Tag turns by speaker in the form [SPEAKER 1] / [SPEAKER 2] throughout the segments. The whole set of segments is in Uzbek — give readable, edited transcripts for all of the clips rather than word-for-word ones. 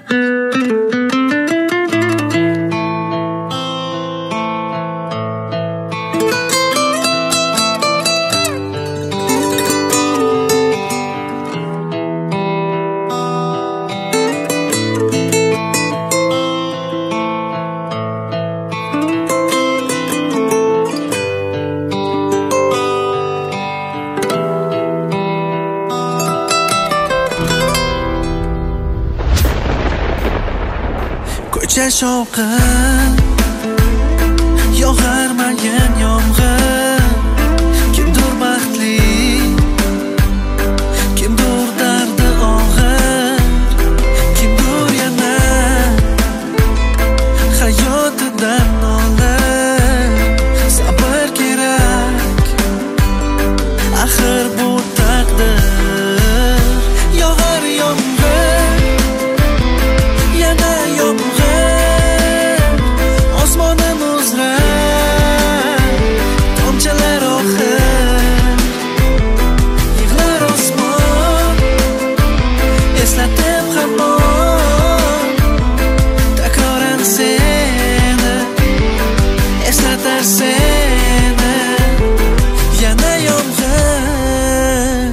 [SPEAKER 1] Ko'cha shovqin yog'armagan yomg'ir, kimdir baxtli, kimdir dardi og'ir, kimdir yana hayotidan nolar. Sabr kerak, axir bu taqdir. Yog'ar yomg'ir, yana yomg'ir, osmonim uzrar, tomchilar oxir, yig'lar osmon, eslatib hamon, takroran seni, eslatar seni. Yana yomg'ir,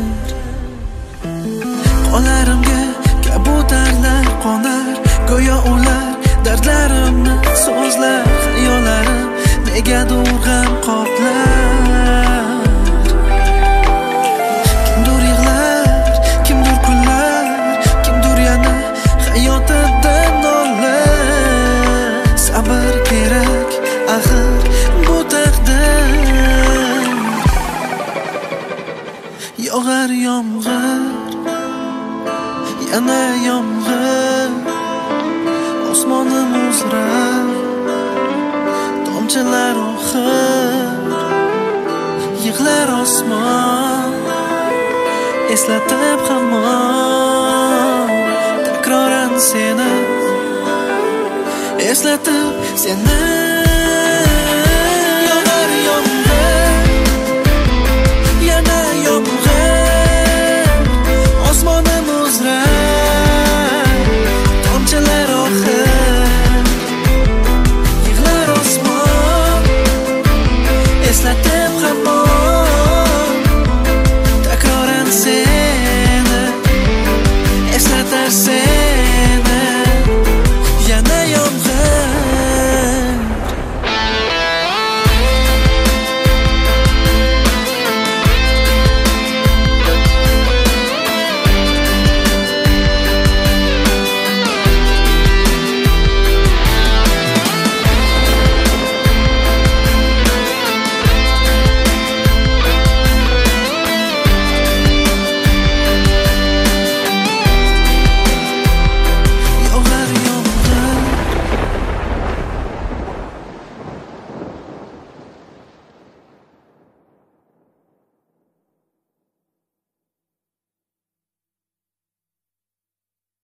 [SPEAKER 1] qonlarimga kabutarlar qo'nar, go'yo ular dardlarimni so'zlar, xayollarim negadir g'am qoplar. Kimdir yig'lar, kimdir kullar, kimdir yana hayotidan nollar. Sabr kerak, axir bu taqdir. Yog'ar yomg'ir, yana yomg'ir, osmonim uzrar, tomchilar oxir, yig'lar osmon, eslatib hamon, takroran seni, eslatib seni.